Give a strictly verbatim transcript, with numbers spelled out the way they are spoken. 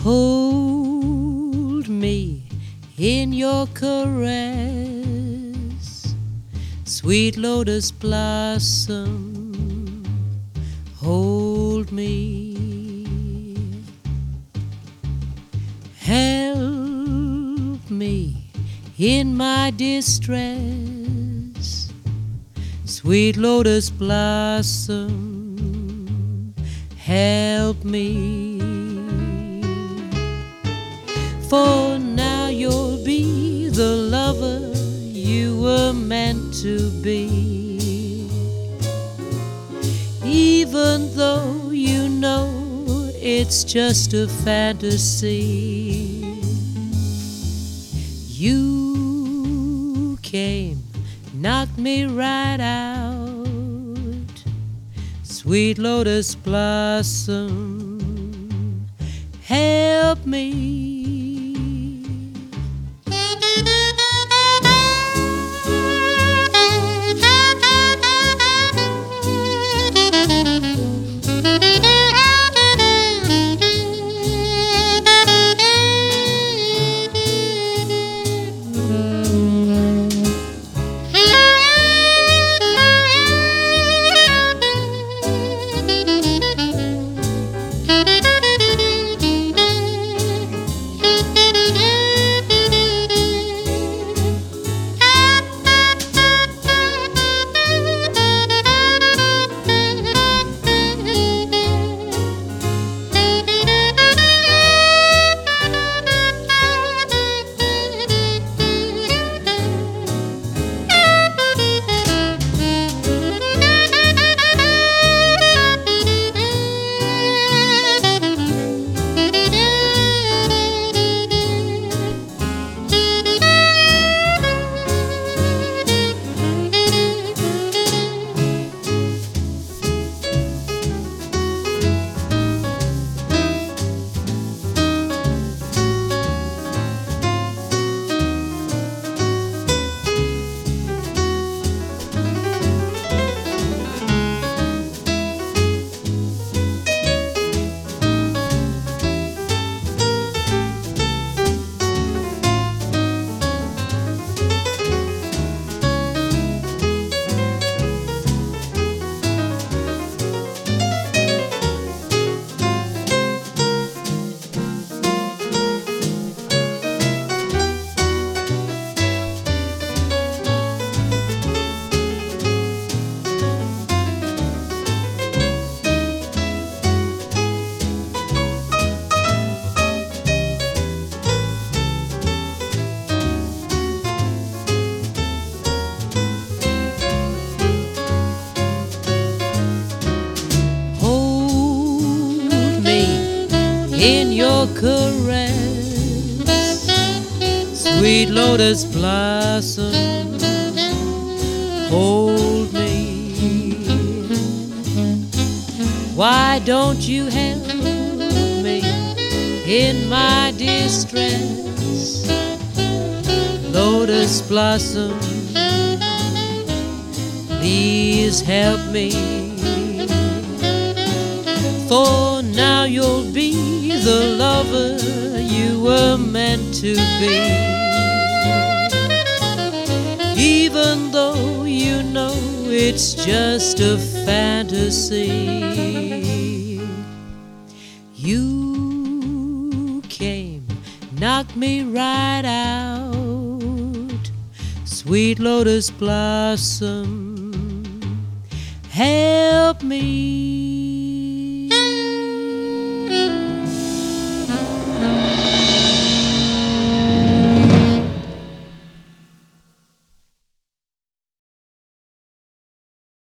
Hold me in your caress, sweet lotus blossom. Hold me, help me in my distress, sweet lotus blossom. Help me. For now you'll be the lover you were meant to be, even though you know it's just a fantasy. You came, knocked me right out, sweet lotus blossom. Help me. In your caress, sweet lotus blossom. Hold me. Why don't you help me in my distress, lotus blossom? Please help me. For now you'll be the lover you were meant to be, even though you know it's just a fantasy. You came, knocked me right out, sweet lotus blossom. Help me.